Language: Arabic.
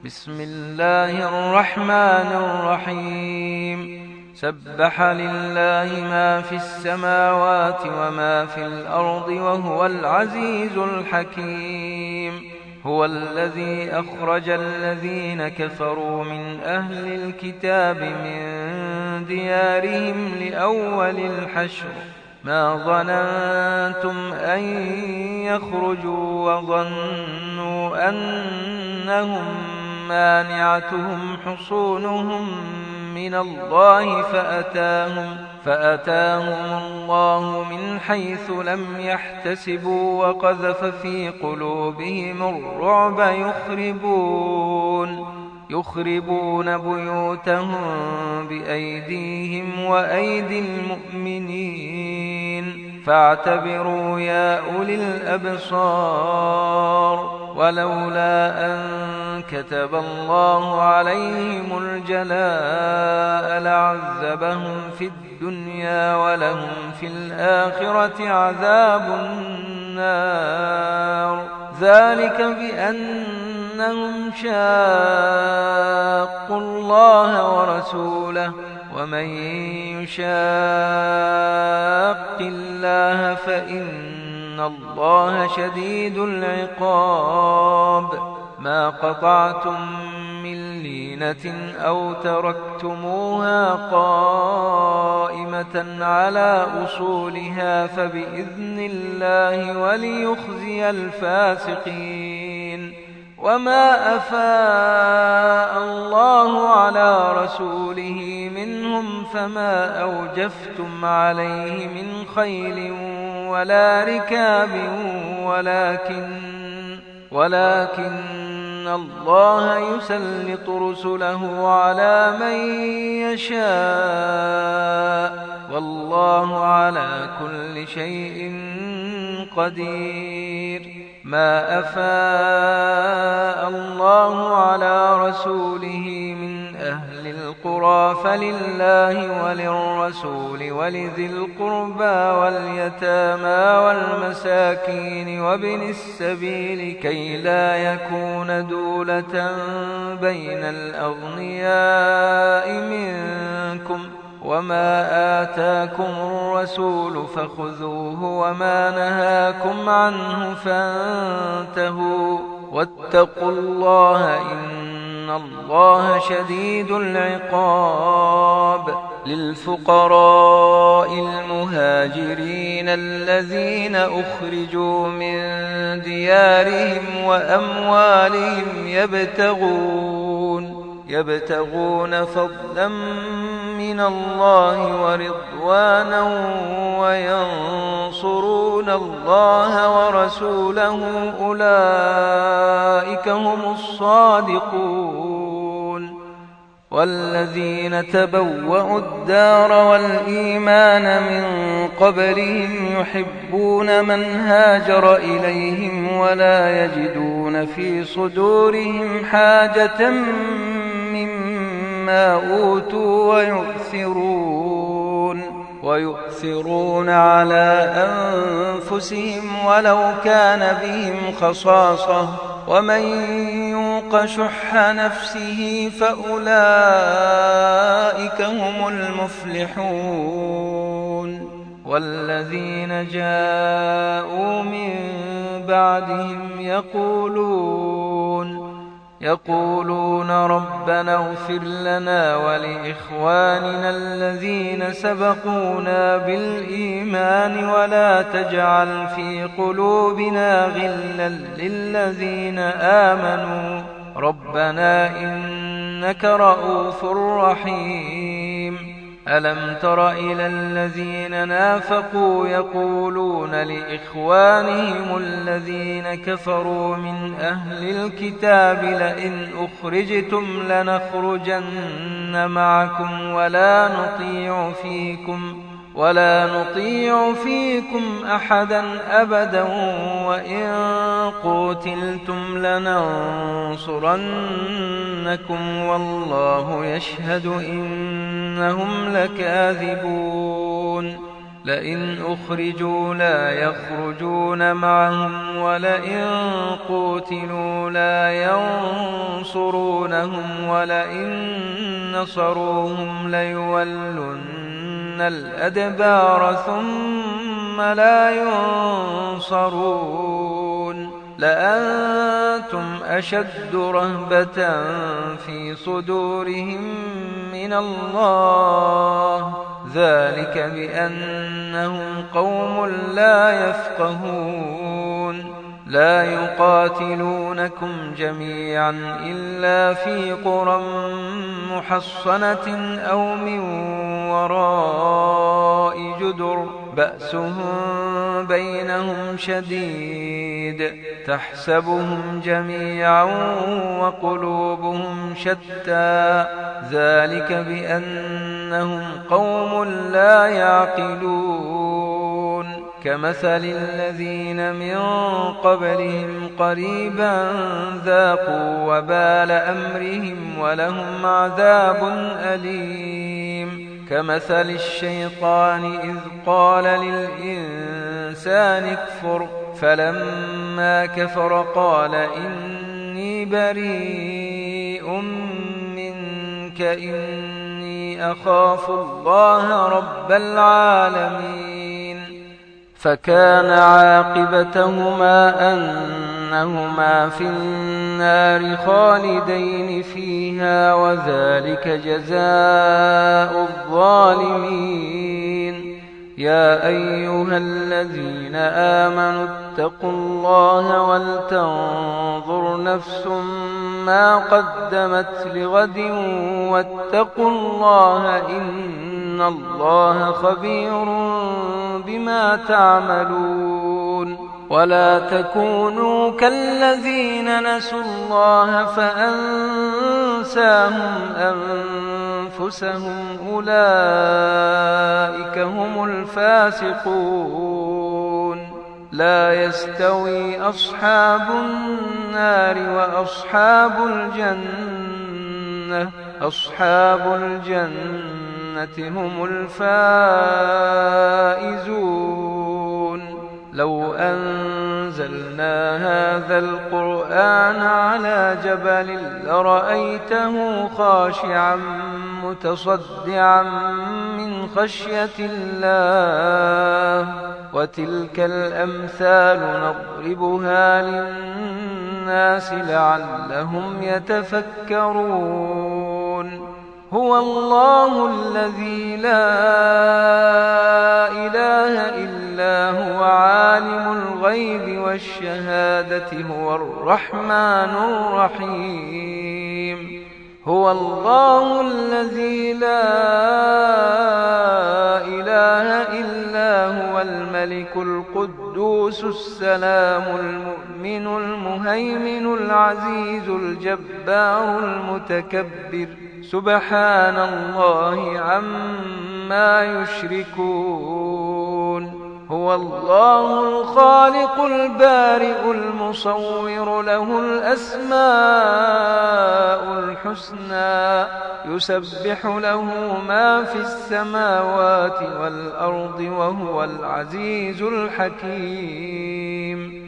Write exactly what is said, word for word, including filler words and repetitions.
بسم الله الرحمن الرحيم سبح لله ما في السماوات وما في الأرض وهو العزيز الحكيم هو الذي أخرج الذين كفروا من أهل الكتاب من ديارهم لأول الحشر ما ظننتم أن يخرجوا وظنوا أنهم مانعتهم حصونهم من الله فأتاهم, فأتاهم الله من حيث لم يحتسبوا وقذف في قلوبهم الرعب يخربون يخربون بيوتهم بأيديهم وأيدي المؤمنين فاعتبروا يا أولي الأبصار ولولا أن كتب الله عليهم الجلاء لعذبهم في الدنيا ولهم في الآخرة عذاب النار ذلك بأنهم شاقوا الله ورسوله ومن يشاق الله فإن الله شديد العقاب ما قطعتم من لينة أو تركتموها قائمة على أصولها فبإذن الله وليخزي الفاسقين وما أفاء الله على رسوله منهم فما أوجفتم عليه من خيل ولا ركاب ولكن ولكن الله يسلط رسله على من يشاء والله على كل شيء قدير ما أفاء الله على رسوله من أهل القرى فلله وللرسول ولذي القربى واليتامى والمساكين وابن السبيل كي لا يكون دولة بين الأغنياء منكم وما آتاكم الرسول فخذوه وما نهاكم عنه فانتهوا واتقوا الله إن الله شديد العقاب للفقراء المهاجرين الذين أخرجوا من ديارهم وأموالهم يبتغون يبتغون فضلا من الله ورضوانا وينصرون الله ورسوله أولئك هم الصادقون والذين تبوأوا الدار والإيمان من قبلهم يحبون من هاجر إليهم ولا يجدون في صدورهم حاجة مما أوتوا ويؤثرون ويؤثرون على أنفسهم ولو كان بهم خصاصة ومن يوق شح نفسه فأولئك هم المفلحون والذين جاءوا من بعدهم يقولون يقولون ربنا اغفر لنا ولإخواننا الذين سبقونا بالإيمان ولا تجعل في قلوبنا غلا للذين آمنوا ربنا إنك رؤوف رحيم ألم تر إلى الذين نافقوا يقولون لإخوانهم الذين كفروا من أهل الكتاب لئن أخرجتم لنخرجن معكم ولا نطيع فيكم ولا نطيع فيكم أحدا أبدا وإن قتلتم لننصرنكم والله يشهد إنهم لكاذبون لئن أخرجوا لا يخرجون معهم ولئن قوتلوا لا ينصرونهم ولئن نصروهم ليولن الأدبار ثم لا ينصرون لأنتم أشد رهبة في صدورهم من الله ذلك بأنهم قوم لا يفقهون لا يقاتلونكم جميعا إلا في قرى محصنة أو من وراء جدر بأسهم بينهم شديد تحسبهم جميعا وقلوبهم شتى ذلك بأنهم قوم لا يعقلون كمثل الذين من قبلهم قريبا ذاقوا وبال أمرهم ولهم عذاب أليم كمثل الشيطان إذ قال للإنسان اكفر فلما كفر قال إني بريء منك إني أخاف الله رب العالمين فكان عاقبتهما أنهما في النار خالدين فيها وذلك جزاء الظالمين يا أيها الذين آمنوا اتقوا الله ولتنظر نفس ما قدمت لغد واتقوا الله إن الله خبير بما تعملون ولا تكونوا كالذين نسوا الله فأنساهم أنفسهم أولئك هم الفاسقون لا يستوي أصحاب النار وأصحاب الجنة أصحاب الجنة هم الفائزون لو أنزلنا هذا القرآن على جبل لرأيته خاشعا متصدعا من خشية الله وتلك الأمثال نضربها للناس لعلهم يتفكرون هو الله الذي لا إله إلا هو عالم الغيب والشهادة هو الرحمن الرحيم هو الله الذي لا إله إلا هو الملك القدوس السلام المؤمن المهيمن العزيز الجبار المتكبر سبحان الله عما يشركون هو الله الخالق البارئ المصور له الأسماء الحسنى يسبح له ما في السماوات والأرض وهو العزيز الحكيم